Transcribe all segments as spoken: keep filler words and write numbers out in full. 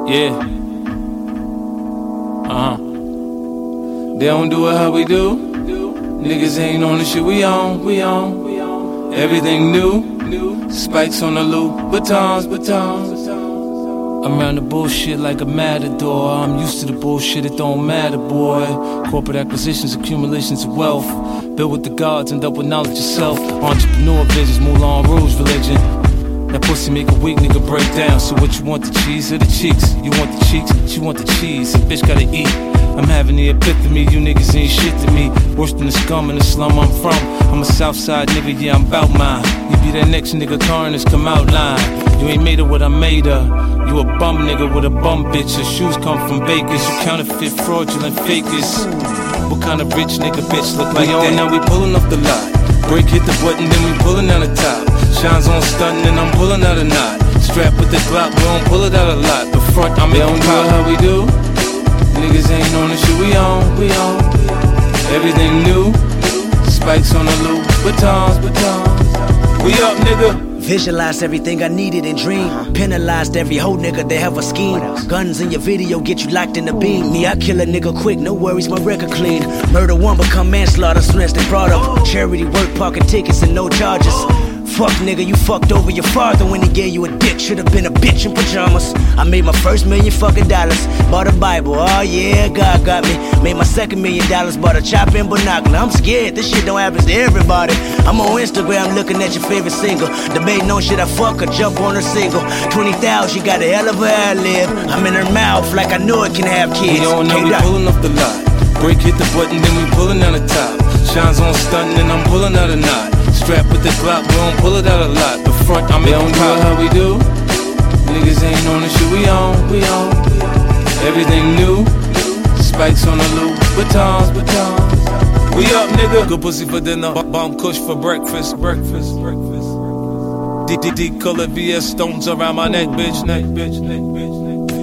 Yeah. Uh-huh. They don't do it how we do. Niggas ain't on the shit we on, we on. Everything new. Spikes on the loop, batons, batons. I'm around the bullshit like a matador. I'm used to the bullshit, it don't matter, boy. Corporate acquisitions, accumulations of wealth. Built with the gods, end up with knowledge yourself. Entrepreneur visions, Moulin Rouge religion. That pussy make a weak nigga break down. So what you want, the cheese or the cheeks? You want the cheeks, she want the cheese. Bitch gotta eat. I'm having the epiphany, you niggas ain't shit to me. Worse than the scum in the slum I'm from. I'm a Southside nigga, yeah, I'm bout mine. You be that next nigga coroner's come out line. You ain't made of what I made of. You a bum nigga with a bum bitch. Your shoes come from bakers. You counterfeit, fraudulent fakers. What kind of rich nigga bitch look like that? Now we pulling off the lot. Break hit the button, then we pulling out the top. Shines on stunting and I'm pulling out a knot. Strap with the Glock, we don't pull it out a lot. The front, I'm in pop. How we do? Niggas ain't on the shit we on, we on. Everything new. Spikes on the loop, batons, batons. We up, nigga. Visualized everything I needed and dreamed. Penalized every whole nigga that have a scheme. Guns in your video get you locked in the beam. Me, I kill a nigga quick, no worries, my record clean. Murder one become manslaughter, snatched and brought up. Charity work, parking tickets and no charges. Fuck nigga, you fucked over your father when he gave you a dick. Should've been a bitch in pajamas. I made my first million fucking dollars. Bought a Bible, oh yeah, God got me. Made my second million dollars, bought a chopper and binocular. I'm scared, this shit don't happen to everybody. I'm on Instagram looking at your favorite single. Debating on shit I fuck or jump on her single. twenty thousand, she got a hell of a ad-lib. I'm in her mouth like I know it can have kids. We don't know we pulling off the lot. Break hit the button, then we pulling out the top. Shines on stunting and I'm pulling out a knot. Strap with the Glock, we don't pull it out a lot. The front, I'm in pop. How we do? Niggas ain't on the shit we on, we on. Everything new. Spikes on the loop, batons, batons. We up, nigga. Good pussy for dinner, bomb kush for breakfast, breakfast, breakfast. D D D colored V S stones around my neck, bitch, neck, bitch, neck, bitch,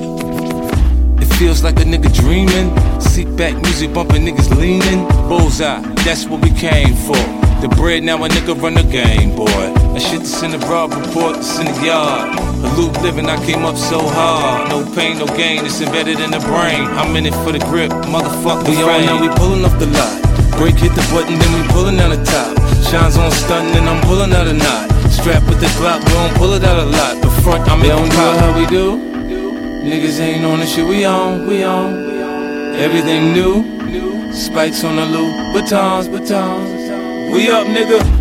neck. It feels like a nigga dreaming. Seat back, music bumping, niggas leaning. Bullseye, that's what we came for. The bread, now a nigga run the game, boy. That shit that's in the broad report, it's in the yard. A loop living, I came up so hard. No pain, no gain, it's embedded in the brain. I'm in it for the grip, motherfucker. We on now, we pulling off the lot. Break hit the button, then we pulling out the top. Shines on stunting and I'm pulling out a knot. Strap with the Glock, we don't pull it out a lot. The front, I'm in pop. How we do? Niggas ain't on the shit we on, we on. Everything new. Spikes on the loop, batons, batons. We up, nigga.